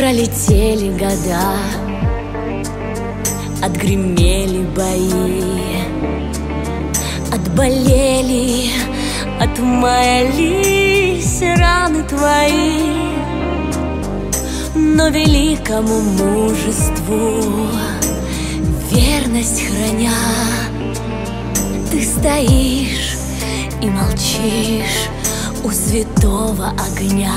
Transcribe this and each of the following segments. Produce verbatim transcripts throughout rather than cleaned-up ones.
Пролетели года, отгремели бои, отболели, отмаялись раны твои. Но великому мужеству верность храня, ты стоишь и молчишь у святого огня.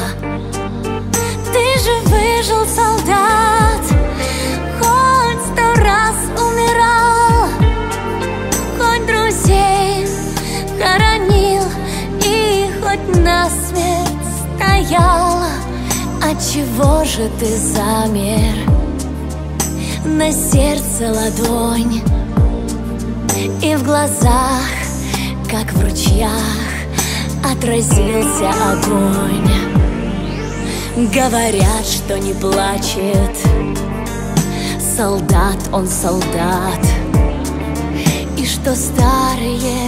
Ты же выжил, солдат, хоть сто раз умирал, хоть друзей хоронил и хоть насмерть стоял. Отчего же ты замер? На сердце ладонь, и в глазах, как в ручьях, отразился огонь. Говорят, что не плачет солдат, он солдат, и что старые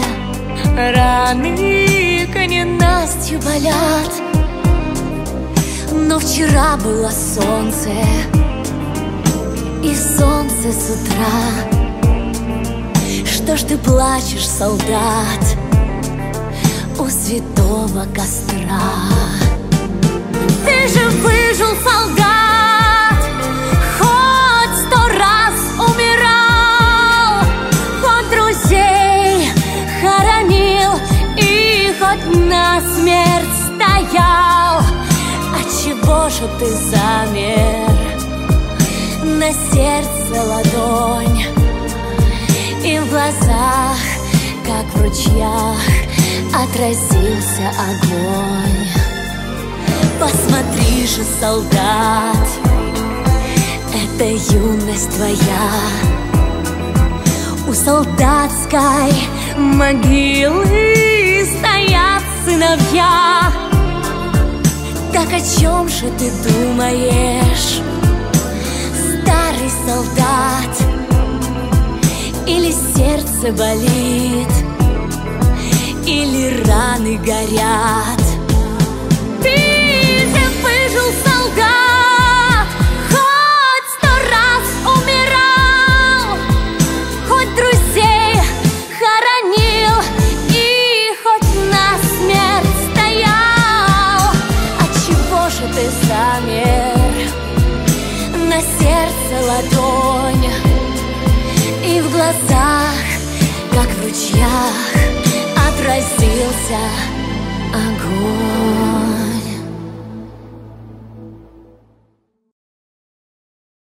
раны к ненастью болят. Но вчера было солнце, и солнце с утра. Что ж ты плачешь, солдат, у святого костра? Ты же выжил, солдат, хоть сто раз умирал, хоть друзей хоронил и хоть насмерть стоял. Отчего же ты замер? На сердце ладонь, и в глазах, как в ручьях, отразился огонь. Посмотри же, солдат, это юность твоя. У солдатской могилы стоят сыновья. Так о чем же ты думаешь, старый солдат? Или сердце болит, или раны горят? Ты же выжил, солдат, хоть сто раз умирал, хоть друзей хоронил и хоть насмерть стоял. Отчего же ты замер? На сердце ладонь, и в глазах, как в ручьях, отразился огонь.